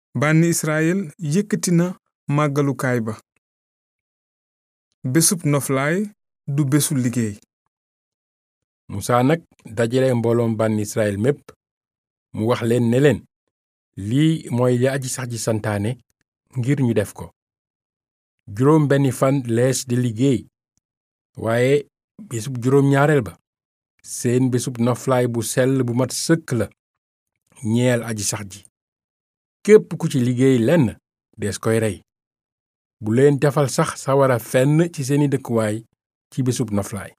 bànni Israyil yëkkati na màggalukaay ba. bésub noflaay du bésu liggéey. musaa nag dajale mbooloom bànni Israyil mépp mu wax leen ne leen lii mooy li aji sax ji santaane ngir ñu def ko. juróom benni fan lees di liggéey waaye bésub juróom ñaareel ba seen bésub noflaay bu sell bu mat sëkk la ñeel aji sax ji. képp ku ci liggéey lenn dees koy rey. bu leen defal sax sawara fenn ci seeni dëkkuwaay ci bésub noflaay.